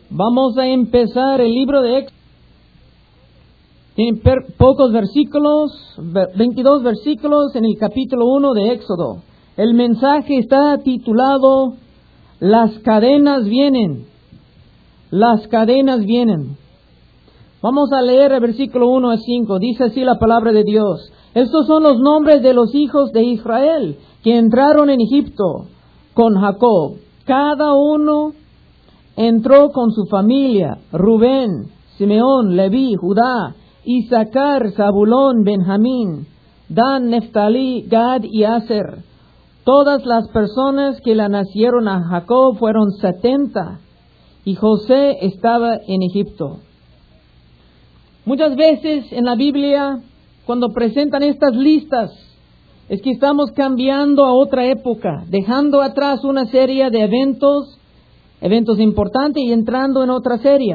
Vamos a empezar el libro de Éxodo. Tiene pocos versículos, 22 versículos en el capítulo 1 de Éxodo. El mensaje está titulado Las cadenas vienen. Las cadenas vienen. Vamos a leer el versículo 1 a 5. Dice así la palabra de Dios. Estos son los nombres de los hijos de Israel que entraron en Egipto con Jacob. Cada uno entró con su familia: Rubén, Simeón, Leví, Judá, Isaacar, Zabulón, Benjamín, Dan, Neftalí, Gad y Aser. Todas las personas que le nacieron a Jacob fueron 70, y José estaba en Egipto. Muchas veces en la Biblia, cuando presentan estas listas, es que estamos cambiando a otra época, dejando atrás una serie de eventos importantes y entrando en otra serie.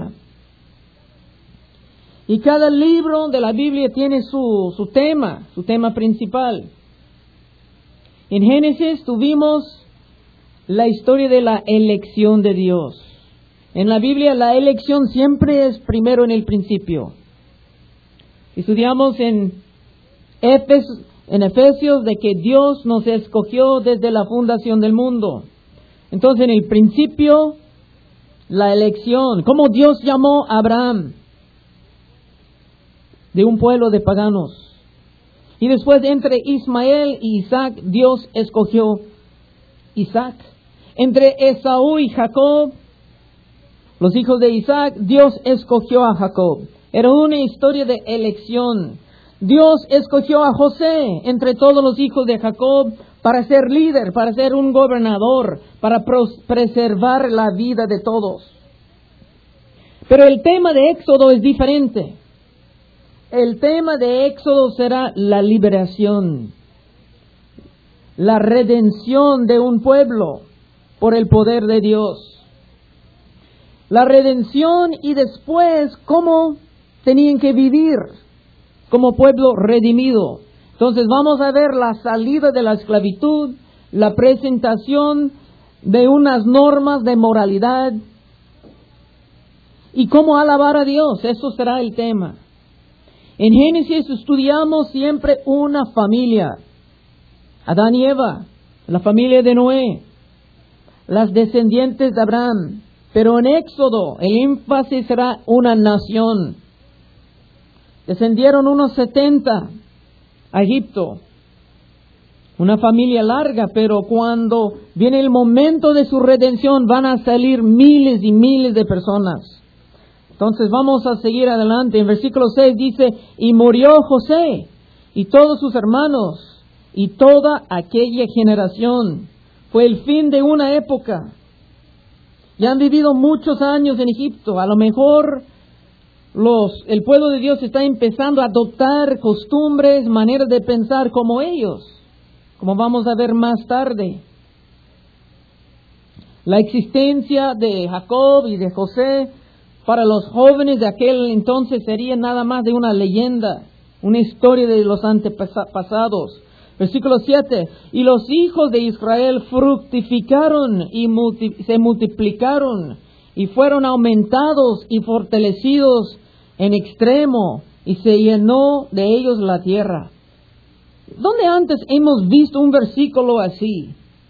Y cada libro de la Biblia tiene su tema principal. En Génesis tuvimos la historia de la elección de Dios. En la Biblia la elección siempre es primero en el principio. Estudiamos en Efesios de que Dios nos escogió desde la fundación del mundo. Entonces en el principio, la elección, cómo Dios llamó a Abraham de un pueblo de paganos. Y después entre Ismael y Isaac, Dios escogió Isaac. Entre Esaú y Jacob, los hijos de Isaac, Dios escogió a Jacob. Era una historia de elección. Dios escogió a José entre todos los hijos de Jacob para ser líder, para ser un gobernador, para preservar la vida de todos. Pero el tema de Éxodo es diferente. El tema de Éxodo será la liberación, la redención de un pueblo por el poder de Dios. La redención y después cómo tenían que vivir como pueblo redimido. Entonces vamos a ver la salida de la esclavitud, la presentación de unas normas de moralidad y cómo alabar a Dios. Eso será el tema. En Génesis estudiamos siempre una familia: Adán y Eva, la familia de Noé, las descendientes de Abraham. Pero en Éxodo el énfasis será una nación. Descendieron unos 70 a Egipto. Una familia larga, pero cuando viene el momento de su redención van a salir miles y miles de personas. Entonces vamos a seguir adelante. En versículo 6 dice: y murió José y todos sus hermanos y toda aquella generación. Fue el fin de una época. Ya han vivido muchos años en Egipto. A lo mejor el pueblo de Dios está empezando a adoptar costumbres, maneras de pensar como ellos, como vamos a ver más tarde. La existencia de Jacob y de José para los jóvenes de aquel entonces sería nada más de una leyenda, una historia de los antepasados. Versículo 7. Y los hijos de Israel fructificaron y se multiplicaron y fueron aumentados y fortalecidos en extremo, y se llenó de ellos la tierra. ¿Dónde antes hemos visto un versículo así?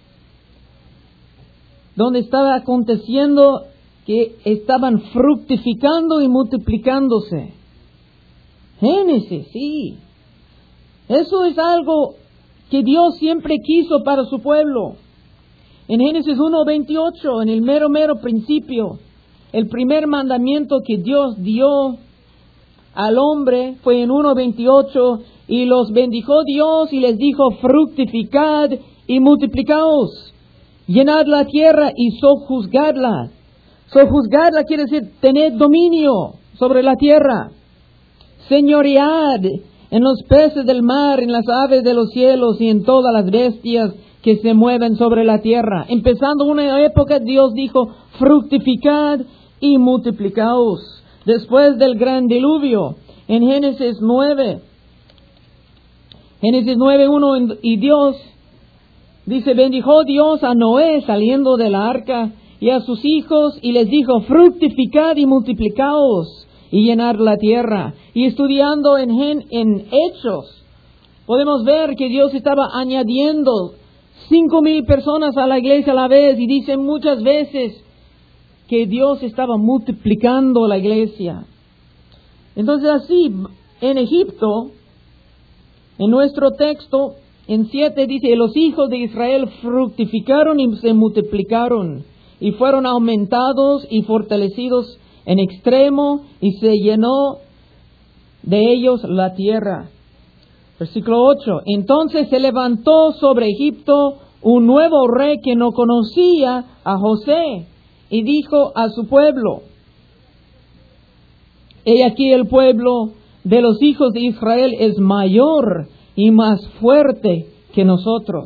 Donde estaba aconteciendo que estaban fructificando y multiplicándose. Génesis, sí. Eso es algo que Dios siempre quiso para su pueblo. En Génesis 1:28, en el mero principio, el primer mandamiento que Dios dio al hombre fue en 1:28, y los bendijo Dios y les dijo: fructificad y multiplicaos, llenad la tierra y sojuzgadla. Sojuzgadla quiere decir tened dominio sobre la tierra, señoread en los peces del mar, en las aves de los cielos y en todas las bestias que se mueven sobre la tierra. Empezando una época, Dios dijo: fructificad y multiplicaos. Después del gran diluvio, en Génesis 9:1, y Dios dice: bendijo Dios a Noé saliendo de la arca y a sus hijos, y les dijo: fructificad y multiplicaos y llenad la tierra. Y estudiando en Hechos, podemos ver que Dios estaba añadiendo 5,000 personas a la iglesia a la vez, y dicen muchas veces que Dios estaba multiplicando la iglesia. Entonces así, en Egipto, en nuestro texto, en 7 dice: los hijos de Israel fructificaron y se multiplicaron, y fueron aumentados y fortalecidos en extremo, y se llenó de ellos la tierra. Versículo 8. Entonces se levantó sobre Egipto un nuevo rey que no conocía a José, y dijo a su pueblo: he aquí el pueblo de los hijos de Israel es mayor y más fuerte que nosotros.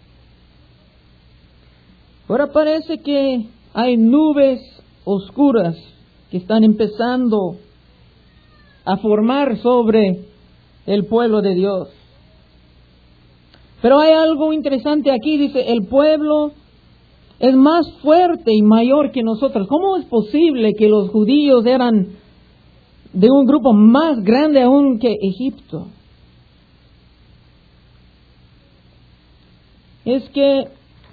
Ahora parece que hay nubes oscuras que están empezando a formar sobre el pueblo de Dios. Pero hay algo interesante aquí, dice: el pueblo es más fuerte y mayor que nosotros. ¿Cómo es posible que los judíos eran de un grupo más grande aún que Egipto? Es que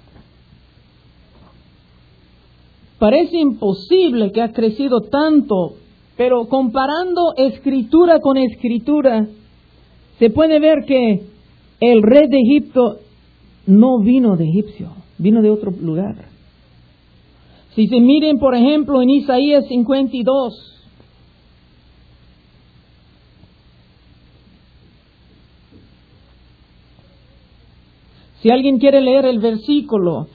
parece imposible que ha crecido tanto, pero comparando escritura con escritura, se puede ver que el rey de Egipto no vino de egipcio, vino de otro lugar. Si se miren, por ejemplo, en Isaías 52, si alguien quiere leer el versículo,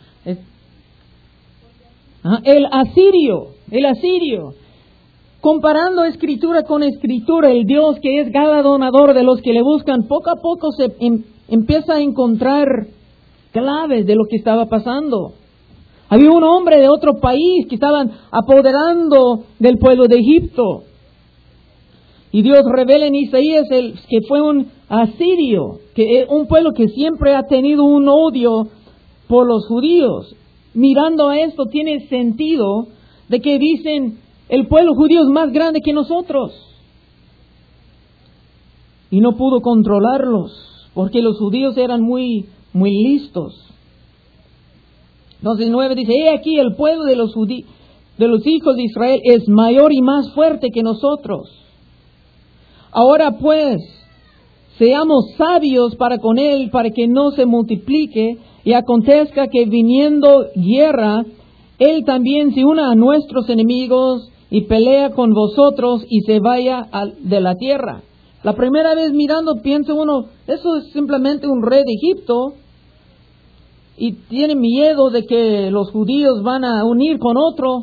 el asirio, comparando escritura con escritura, el Dios que es galardonador de los que le buscan, poco a poco se empieza a encontrar claves de lo que estaba pasando. Había un hombre de otro país que estaban apoderando del pueblo de Egipto. Y Dios revela en Isaías que fue un asirio, que es un pueblo que siempre ha tenido un odio por los judíos. Mirando a esto tiene sentido de que dicen: el pueblo judío es más grande que nosotros. Y no pudo controlarlos, porque los judíos eran muy listos. Entonces 9 dice: he aquí el pueblo de los hijos de Israel es mayor y más fuerte que nosotros. Ahora pues, seamos sabios para con él, para que no se multiplique, y acontezca que viniendo guerra, él también se una a nuestros enemigos y pelea con vosotros y se vaya de la tierra. La primera vez mirando, piensa uno: eso es simplemente un rey de Egipto, y tiene miedo de que los judíos van a unir con otro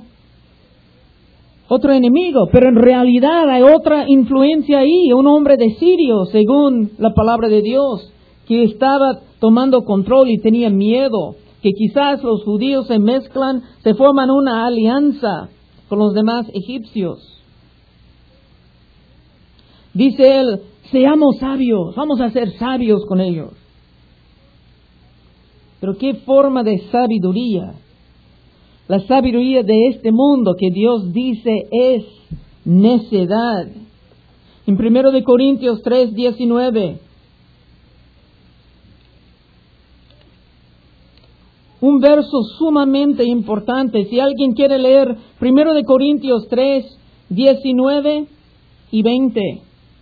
enemigo. Pero en realidad hay otra influencia ahí, un hombre de Sirio, según la palabra de Dios, que estaba tomando control y tenía miedo, que quizás los judíos se mezclan, se forman una alianza con los demás egipcios. Dice él: seamos sabios, vamos a ser sabios con ellos. Pero ¿qué forma de sabiduría? La sabiduría de este mundo que Dios dice es necedad. En 1 Corintios 3:19, un verso sumamente importante. Si alguien quiere leer 1 Corintios 3:19 y 20.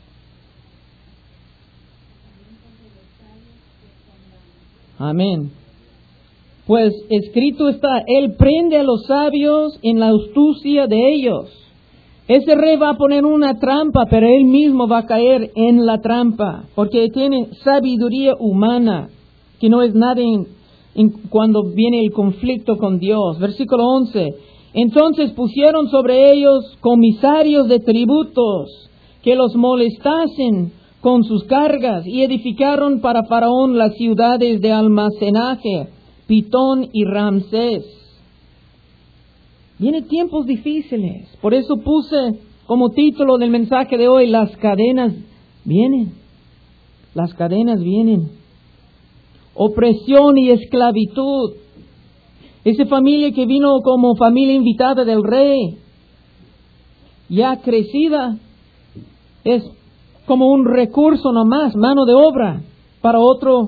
Amén. Pues escrito está: Él prende a los sabios en la astucia de ellos. Ese rey va a poner una trampa, pero él mismo va a caer en la trampa, porque tiene sabiduría humana, que no es nada cuando viene el conflicto con Dios. Versículo 11. Entonces pusieron sobre ellos comisarios de tributos, que los molestasen con sus cargas, y edificaron para Faraón las ciudades de almacenaje, Pitón y Ramsés. Vienen tiempos difíciles. Por eso puse como título del mensaje de hoy: las cadenas vienen. Las cadenas vienen. Opresión y esclavitud. Esa familia que vino como familia invitada del rey, ya crecida, es como un recurso nomás, mano de obra, para otro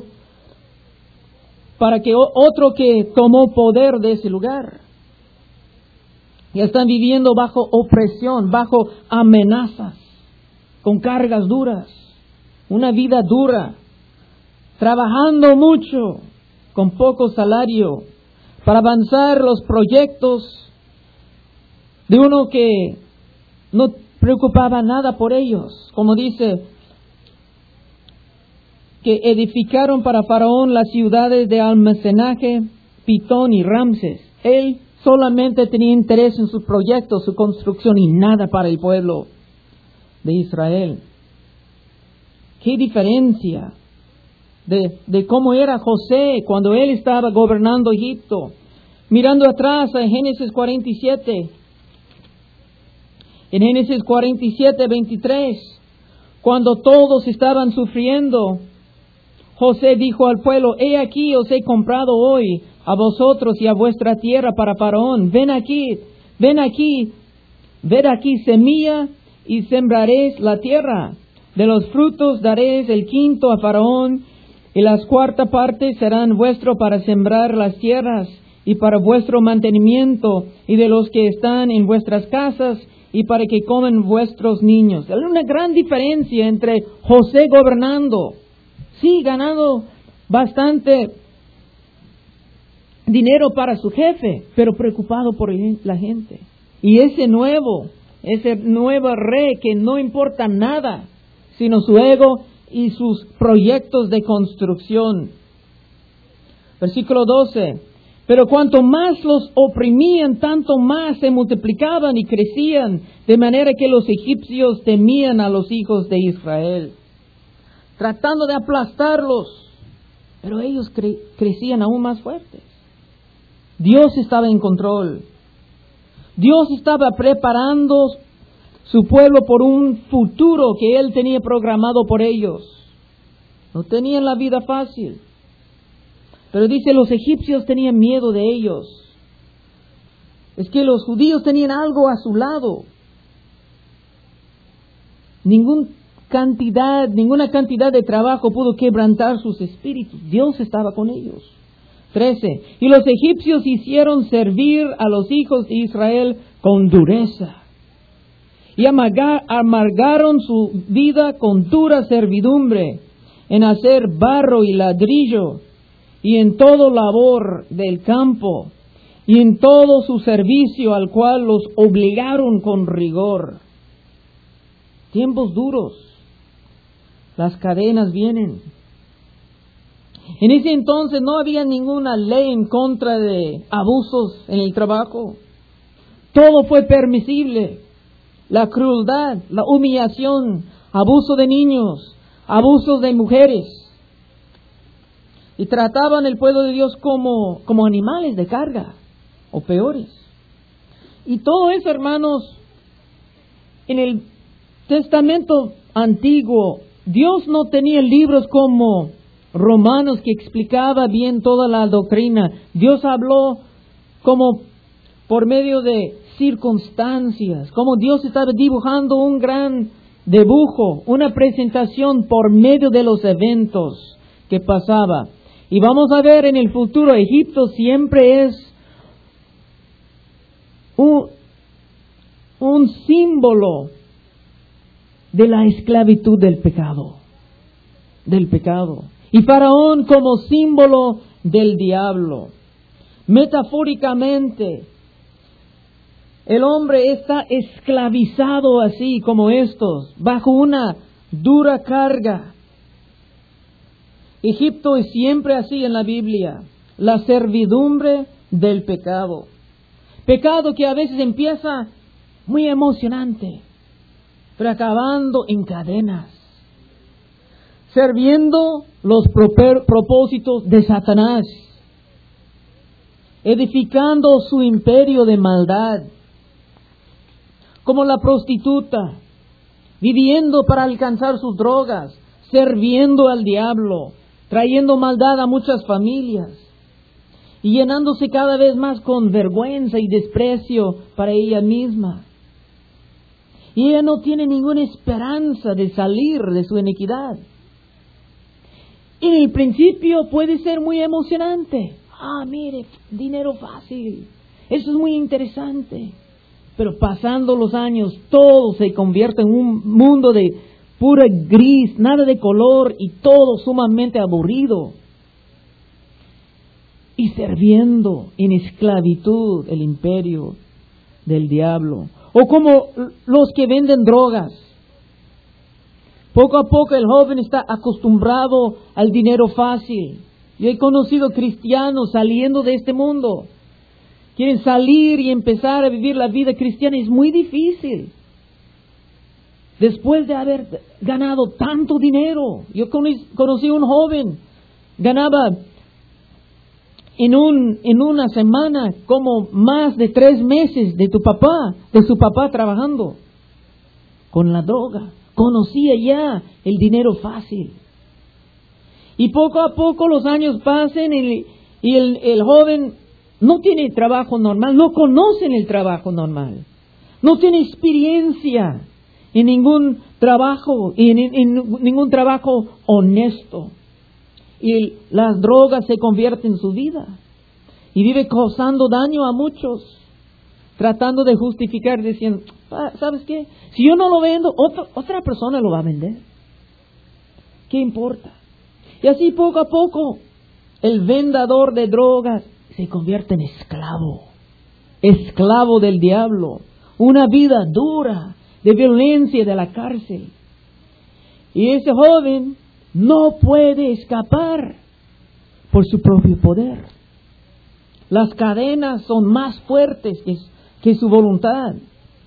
que tomó poder de ese lugar. Ya están viviendo bajo opresión, bajo amenazas, con cargas duras, una vida dura, trabajando mucho, con poco salario, para avanzar los proyectos de uno que no preocupaba nada por ellos. Como dice, que edificaron para Faraón las ciudades de almacenaje, Pitón y Ramses. Él solamente tenía interés en sus proyectos, su construcción, y nada para el pueblo de Israel. ¡Qué diferencia de cómo era José cuando él estaba gobernando Egipto! Mirando atrás a Génesis 47. En Génesis 47, 23, cuando todos estaban sufriendo, José dijo al pueblo: he aquí os he comprado hoy a vosotros y a vuestra tierra para Faraón. Ven aquí, ved aquí semilla y sembraréis la tierra. De los frutos daréis el quinto a Faraón, y las cuarta partes serán vuestro para sembrar las tierras y para vuestro mantenimiento, y de los que están en vuestras casas, y para que comen vuestros niños. Hay una gran diferencia entre José gobernando, sí, ganando bastante dinero para su jefe, pero preocupado por la gente. Y ese nuevo rey que no importa nada, sino su ego y sus proyectos de construcción. Versículo 12. Pero cuanto más los oprimían, tanto más se multiplicaban y crecían, de manera que los egipcios temían a los hijos de Israel, tratando de aplastarlos, pero ellos crecían aún más fuertes. Dios estaba en control. Dios estaba preparando su pueblo por un futuro que Él tenía programado por ellos. No tenían la vida fácil. Pero dice, los egipcios tenían miedo de ellos. Es que los judíos tenían algo a su lado. Ninguna cantidad de trabajo pudo quebrantar sus espíritus. Dios estaba con ellos. 13. Y los egipcios hicieron servir a los hijos de Israel con dureza. Y amargaron su vida con dura servidumbre en hacer barro y ladrillo, y en todo labor del campo, y en todo su servicio al cual los obligaron con rigor. Tiempos duros. Las cadenas vienen. En ese entonces no había ninguna ley en contra de abusos en el trabajo. Todo fue permisible. La crueldad, la humillación, abuso de niños, abusos de mujeres. Y trataban el pueblo de Dios como animales de carga, o peores. Y todo eso, hermanos, en el Testamento Antiguo, Dios no tenía libros como Romanos que explicaba bien toda la doctrina. Dios habló como por medio de circunstancias, como Dios estaba dibujando un gran dibujo, una presentación por medio de los eventos que pasaba. Y vamos a ver en el futuro, Egipto siempre es un símbolo de la esclavitud del pecado. Y Faraón como símbolo del diablo. Metafóricamente, el hombre está esclavizado así como estos, bajo una dura carga. Egipto es siempre así en la Biblia, la servidumbre del pecado. Pecado que a veces empieza muy emocionante, pero acabando en cadenas, sirviendo los propósitos de Satanás, edificando su imperio de maldad, como la prostituta, viviendo para alcanzar sus drogas, sirviendo al diablo, trayendo maldad a muchas familias. y llenándose cada vez más con vergüenza y desprecio para ella misma. Y ella no tiene ninguna esperanza de salir de su iniquidad. En el principio puede ser muy emocionante. Mire, dinero fácil. Eso es muy interesante. Pero pasando los años, todo se convierte en un mundo de pura gris, nada de color y todo sumamente aburrido. Y sirviendo en esclavitud el imperio del diablo. O como los que venden drogas. Poco a poco el joven está acostumbrado al dinero fácil. Yo he conocido cristianos saliendo de este mundo. Quieren salir y empezar a vivir la vida cristiana. Es muy difícil. Después de haber ganado tanto dinero. Yo conocí a un joven. Ganaba en una semana como más de 3 meses de su papá trabajando con la droga. Conocía ya el dinero fácil. Y poco a poco los años pasan y el joven no tiene trabajo normal, no conoce el trabajo normal, no tiene experiencia en ningún trabajo, en ningún trabajo honesto. Y las drogas se convierten en su vida. Y vive causando daño a muchos, tratando de justificar, diciendo, ¿sabes qué? Si yo no lo vendo, otra persona lo va a vender. ¿Qué importa? Y así poco a poco, el vendedor de drogas se convierte en esclavo del diablo. Una vida dura, de violencia, de la cárcel. Y ese joven no puede escapar por su propio poder. Las cadenas son más fuertes que su voluntad.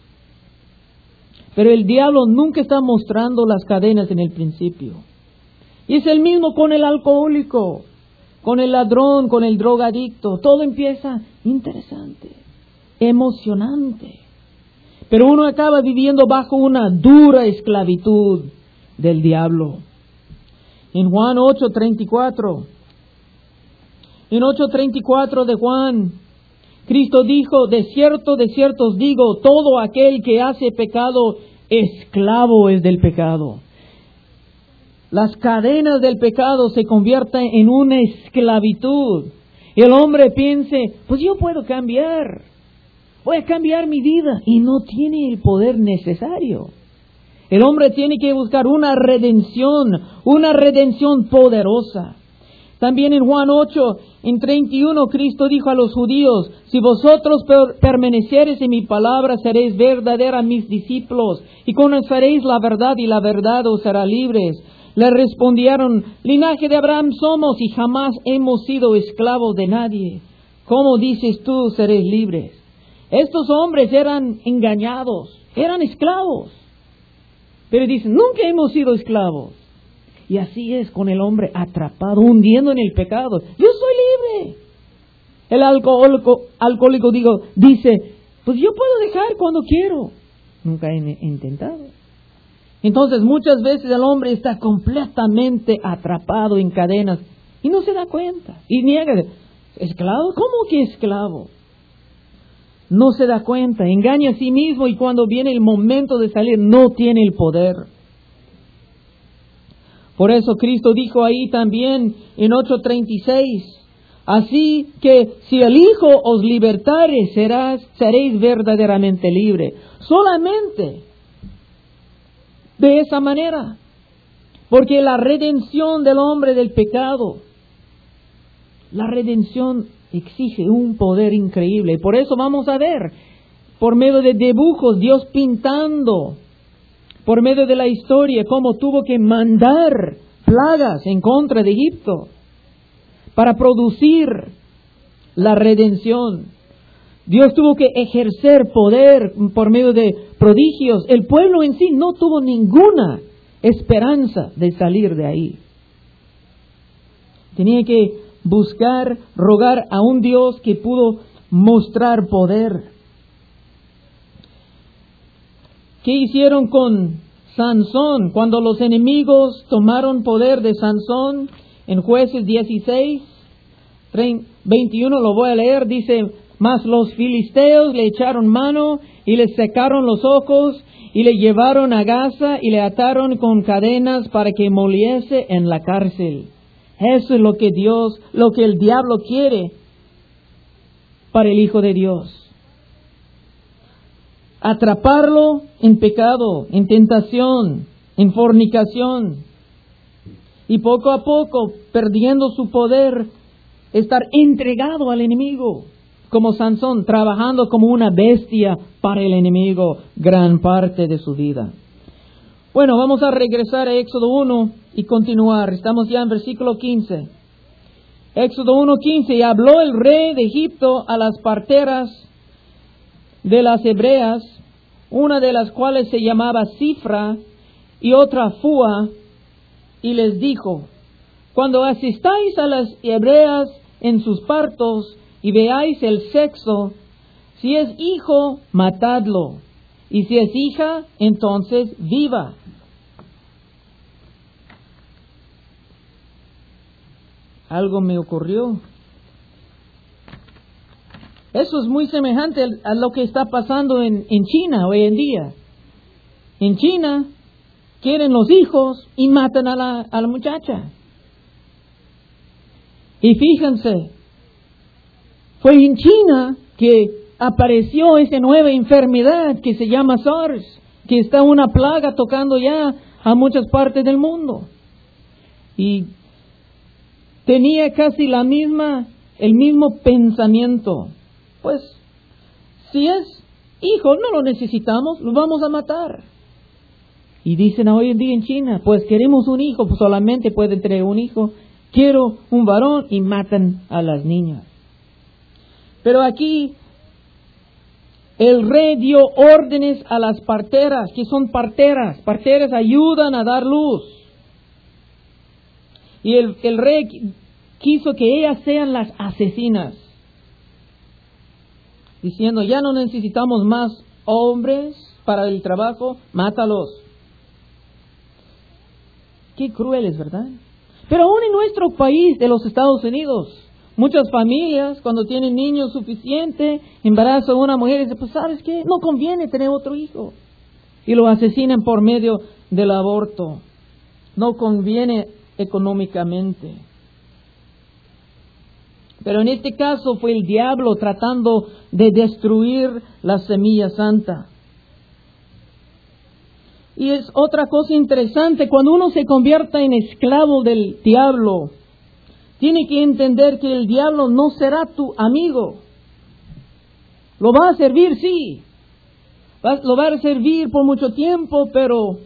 Pero el diablo nunca está mostrando las cadenas en el principio. Y es el mismo con el alcohólico, con el ladrón, con el drogadicto. Todo empieza interesante, emocionante. Pero uno acaba viviendo bajo una dura esclavitud del diablo. En Juan 8:34, en 8:34 de Juan, Cristo dijo, de cierto os digo, todo aquel que hace pecado, esclavo es del pecado. Las cadenas del pecado se convierten en una esclavitud. El hombre piense, pues yo puedo cambiar, voy a cambiar mi vida, y no tiene el poder necesario. El hombre tiene que buscar una redención poderosa. También en Juan 8:31, Cristo dijo a los judíos, si vosotros permaneciereis en mi palabra, seréis verdaderos mis discípulos, y conoceréis la verdad, y la verdad os hará libres. Le respondieron, linaje de Abraham somos, y jamás hemos sido esclavos de nadie. ¿Cómo dices tú, seréis libres? Estos hombres eran engañados, eran esclavos. Pero dicen, nunca hemos sido esclavos. Y así es con el hombre atrapado, hundiendo en el pecado. Yo soy libre. El alcohólico dice, pues yo puedo dejar cuando quiero. Nunca he intentado. Entonces muchas veces el hombre está completamente atrapado en cadenas y no se da cuenta. Y niega, ¿esclavo? ¿Cómo que esclavo? No se da cuenta, engaña a sí mismo y cuando viene el momento de salir no tiene el poder. Por eso Cristo dijo ahí también en 8:36, así que si el Hijo os libertare, seréis verdaderamente libres. Solamente de esa manera. Porque la redención del hombre del pecado, la redención exige un poder increíble. Por eso vamos a ver, por medio de dibujos, Dios pintando, por medio de la historia, cómo tuvo que mandar plagas en contra de Egipto para producir la redención. Dios tuvo que ejercer poder por medio de prodigios. El pueblo en sí no tuvo ninguna esperanza de salir de ahí. Tenía que buscar, rogar a un Dios que pudo mostrar poder. ¿Qué hicieron con Sansón? Cuando los enemigos tomaron poder de Sansón en Jueces 16, 21 lo voy a leer, dice: mas los filisteos le echaron mano y le secaron los ojos y le llevaron a Gaza y le ataron con cadenas para que moliese en la cárcel. Eso es lo que el diablo quiere para el Hijo de Dios. Atraparlo en pecado, en tentación, en fornicación. Y poco a poco, perdiendo su poder, estar entregado al enemigo. Como Sansón, trabajando como una bestia para el enemigo gran parte de su vida. Bueno, vamos a regresar a Éxodo 1 y continuar. Estamos ya en versículo 15. Éxodo 1:15. Y habló el rey de Egipto a las parteras de las hebreas, una de las cuales se llamaba Sifra y otra Fua, y les dijo: cuando asistáis a las hebreas en sus partos y veáis el sexo, si es hijo, matadlo, y si es hija, entonces viva. Algo me ocurrió. Eso es muy semejante a lo que está pasando en China hoy en día. En China quieren los hijos y matan a la muchacha. Y fíjense, fue en China que apareció esa nueva enfermedad que se llama SARS, que está una plaga tocando ya a muchas partes del mundo. Y tenía casi el mismo pensamiento. Pues, si es hijo, no lo necesitamos, lo vamos a matar. Y dicen hoy en día en China: pues queremos un hijo, pues solamente pueden tener un hijo. Quiero un varón, y matan a las niñas. Pero aquí el rey dio órdenes a las parteras. ¿Qué son parteras? Parteras ayudan a dar luz. Y el rey quiso que ellas sean las asesinas, diciendo: ya no necesitamos más hombres para el trabajo, mátalos. Qué crueles, ¿verdad? Pero aún en nuestro país de los Estados Unidos, muchas familias, cuando tienen niños suficientes, embarazan a una mujer y dicen: pues ¿sabes qué? No conviene tener otro hijo. Y lo asesinan por medio del aborto. No conviene económicamente. Pero en este caso fue el diablo tratando de destruir la semilla santa. Y es otra cosa interesante: cuando uno se convierta en esclavo del diablo, tiene que entender que el diablo no será tu amigo. Lo va a servir, sí. Lo va a servir por mucho tiempo, pero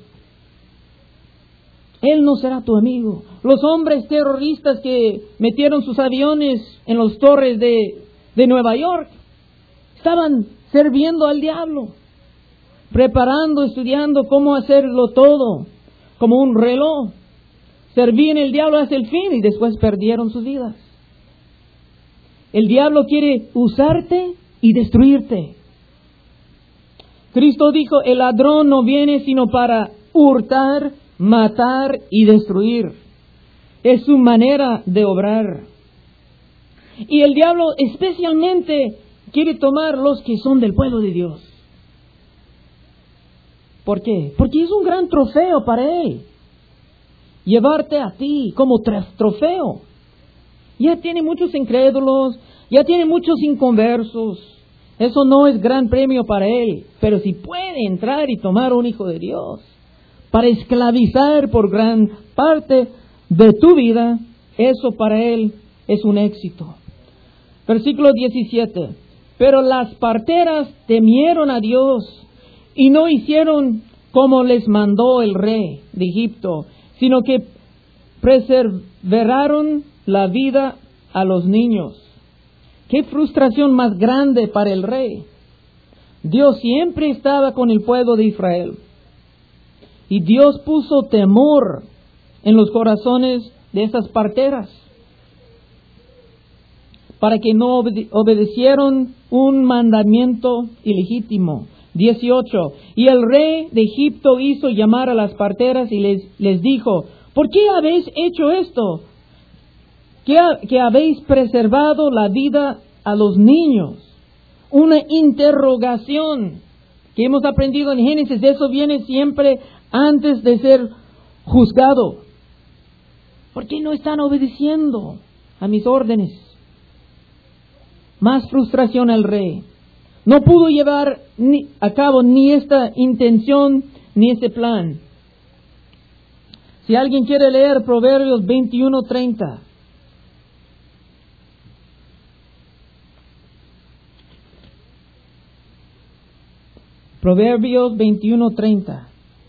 él no será tu amigo. Los hombres terroristas que metieron sus aviones en las torres de Nueva York estaban sirviendo al diablo, preparando, estudiando cómo hacerlo todo, como un reloj. Servían al diablo hasta el fin y después perdieron sus vidas. El diablo quiere usarte y destruirte. Cristo dijo: el ladrón no viene sino para hurtar, matar y destruir. Es su manera de obrar. Y el diablo especialmente quiere tomar los que son del pueblo de Dios. ¿Por qué? Porque es un gran trofeo para él llevarte a ti como trofeo. Ya tiene muchos incrédulos, ya tiene muchos inconversos. Eso no es gran premio para él. Pero si puede entrar y tomar un hijo de Dios para esclavizar por gran parte de tu vida, eso para él es un éxito. Versículo 17. Pero las parteras temieron a Dios y no hicieron como les mandó el rey de Egipto, sino que preservaron la vida a los niños. Qué frustración más grande para el rey. Dios siempre estaba con el pueblo de Israel. Y Dios puso temor en los corazones de estas parteras, para que no obedecieron un mandamiento ilegítimo. 18. Y el rey de Egipto hizo llamar a las parteras y les dijo: ¿por qué habéis hecho esto? que habéis preservado la vida a los niños. Una interrogación que hemos aprendido en Génesis, eso viene siempre antes de ser juzgado. ¿Por qué no están obedeciendo a mis órdenes? Más frustración al rey. No pudo llevar a cabo ni esta intención ni este plan. Si alguien quiere leer Proverbios 21:30. Proverbios 21:30.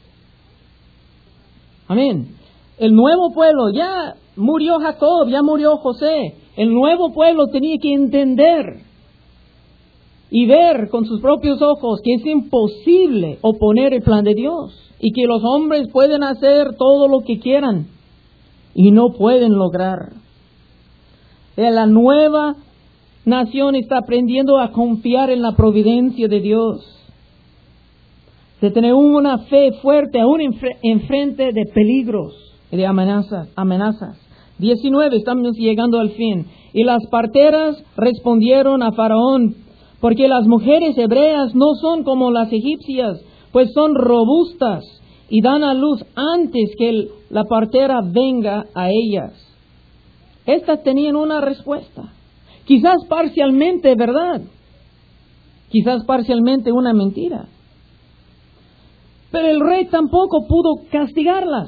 Amén. El nuevo pueblo, ya murió Jacob, ya murió José. El nuevo pueblo tenía que entender y ver con sus propios ojos que es imposible oponer el plan de Dios y que los hombres pueden hacer todo lo que quieran y no pueden lograr. La nueva nación está aprendiendo a confiar en la providencia de Dios, de tener una fe fuerte aún en frente de peligros y de amenazas. 19, estamos llegando al fin. Y las parteras respondieron a Faraón, porque las mujeres hebreas no son como las egipcias, pues son robustas y dan a luz antes que la partera venga a ellas. Estas tenían una respuesta, quizás parcialmente verdad, quizás parcialmente una mentira. Pero el rey tampoco pudo castigarlas.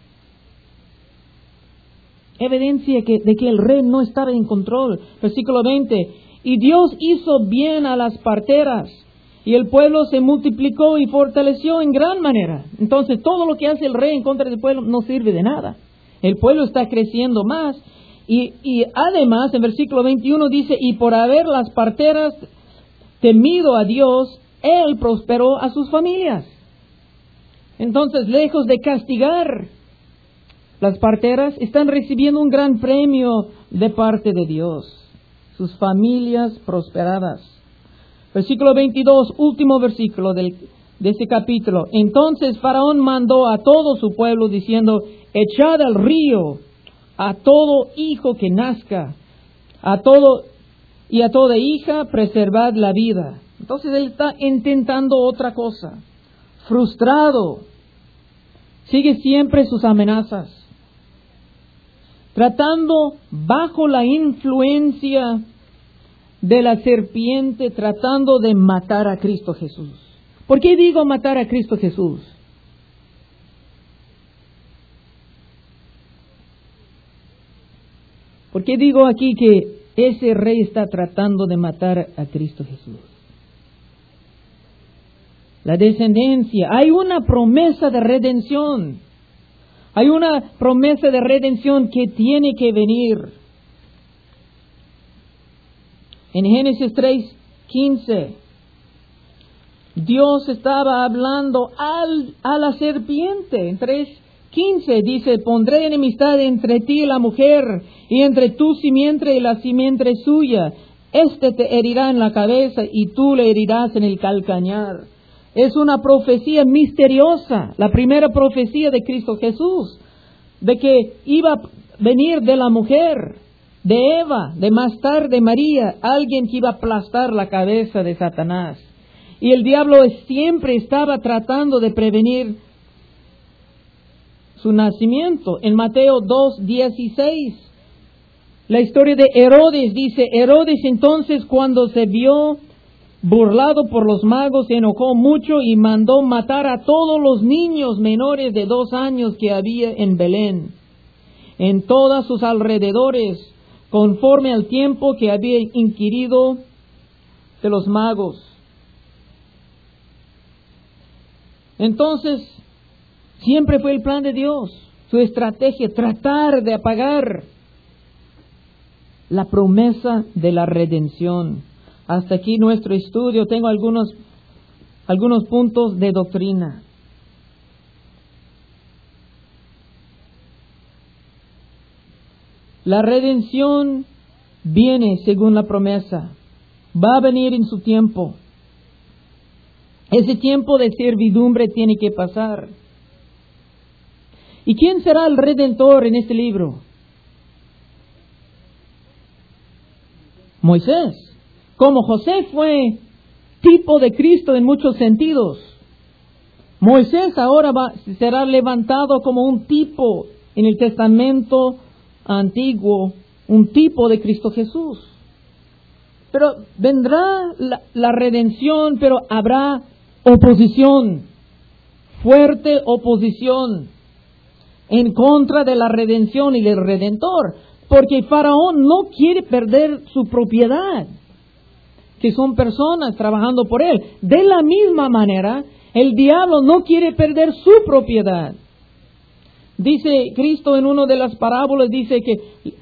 Evidencia de que el rey no estaba en control. Versículo 20. Y Dios hizo bien a las parteras, y el pueblo se multiplicó y fortaleció en gran manera. Entonces todo lo que hace el rey en contra del pueblo no sirve de nada. El pueblo está creciendo más. Y además en versículo 21 dice, y por haber las parteras temido a Dios, Él prosperó a sus familias. Entonces, lejos de castigar, las parteras están recibiendo un gran premio de parte de Dios. Sus familias prosperadas. Versículo 22, último versículo de este capítulo. Entonces Faraón mandó a todo su pueblo diciendo, echad al río a todo hijo que nazca, a toda hija preservad la vida. Entonces él está intentando otra cosa. Frustrado. Sigue siempre sus amenazas. Tratando bajo la influencia de la serpiente, tratando de matar a Cristo Jesús. ¿Por qué digo matar a Cristo Jesús? ¿Por qué digo aquí que ese rey está tratando de matar a Cristo Jesús? La descendencia. Hay una promesa de redención. Hay una promesa de redención que tiene que venir. En Génesis 3:15, Dios estaba hablando a la serpiente. En 3:15 dice, pondré enemistad entre ti y la mujer, y entre tu simiente y la simiente suya. Este te herirá en la cabeza, y tú le herirás en el calcañar. Es una profecía misteriosa, la primera profecía de Cristo Jesús, de que iba a venir de la mujer, de Eva, de más tarde María, alguien que iba a aplastar la cabeza de Satanás. Y el diablo siempre estaba tratando de prevenir su nacimiento. En Mateo 2:16, la historia de Herodes dice, Herodes entonces cuando se vio burlado por los magos, se enojó mucho y mandó matar a todos los niños menores de 2 años que había en Belén, en todos sus alrededores, conforme al tiempo que había inquirido de los magos. Entonces, siempre fue el plan de Dios, su estrategia, tratar de apagar la promesa de la redención. Hasta aquí nuestro estudio. Tengo algunos puntos de doctrina. La redención viene según la promesa. Va a venir en su tiempo. Ese tiempo de servidumbre tiene que pasar. ¿Y quién será el redentor en este libro? Moisés. Como José fue tipo de Cristo en muchos sentidos, Moisés ahora será levantado como un tipo en el Testamento Antiguo, un tipo de Cristo Jesús. Pero vendrá la redención, pero habrá oposición, fuerte oposición en contra de la redención y del Redentor, porque Faraón no quiere perder su propiedad, que son personas trabajando por él. De la misma manera, el diablo no quiere perder su propiedad. Dice Cristo en una de las parábolas, dice que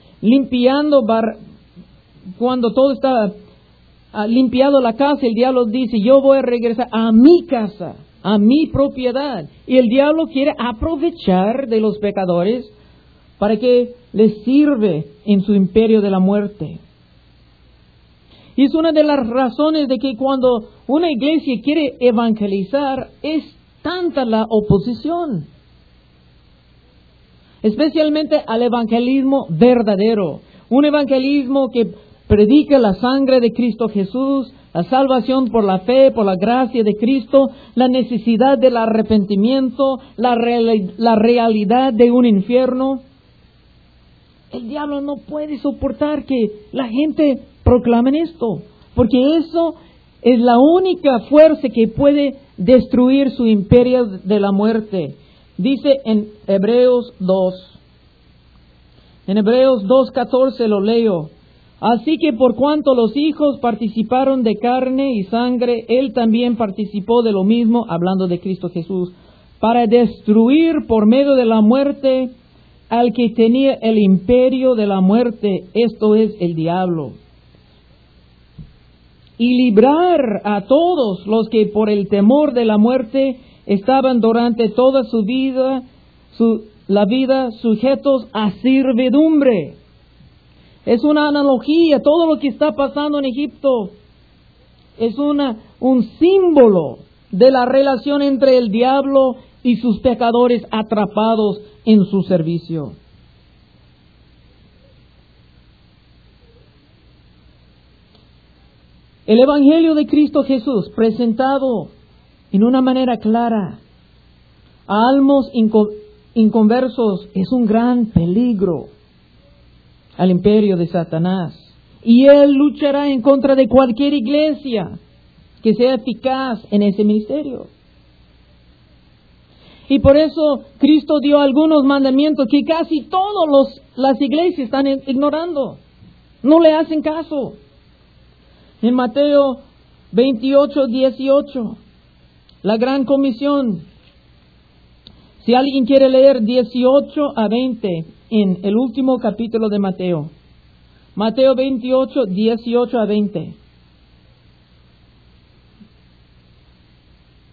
cuando todo está limpiado la casa, el diablo dice, yo voy a regresar a mi casa, a mi propiedad. Y el diablo quiere aprovechar de los pecadores para que les sirve en su imperio de la muerte. Y es una de las razones de que cuando una iglesia quiere evangelizar, es tanta la oposición. Especialmente al evangelismo verdadero. Un evangelismo que predica la sangre de Cristo Jesús, la salvación por la fe, por la gracia de Cristo, la necesidad del arrepentimiento, la realidad de un infierno. El diablo no puede soportar que la gente proclame esto, porque eso es la única fuerza que puede destruir su imperio de la muerte. Dice en Hebreos 2. En Hebreos 2:14 lo leo. Así que por cuanto los hijos participaron de carne y sangre, él también participó de lo mismo, hablando de Cristo Jesús, para destruir por medio de la muerte al que tenía el imperio de la muerte, esto es el diablo, y librar a todos los que por el temor de la muerte estaban durante toda su vida, la vida sujetos a servidumbre. Es una analogía, todo lo que está pasando en Egipto es un símbolo de la relación entre el diablo y sus pecadores atrapados en su servicio. El Evangelio de Cristo Jesús, presentado en una manera clara a almas inconversos, es un gran peligro al imperio de Satanás. Y él luchará en contra de cualquier iglesia que sea eficaz en ese ministerio. Y por eso Cristo dio algunos mandamientos que casi todas las iglesias están ignorando. No le hacen caso. En Mateo 28:18, la gran comisión. Si alguien quiere leer 18 a 20 en el último capítulo de Mateo. Mateo 28, 18 a 20.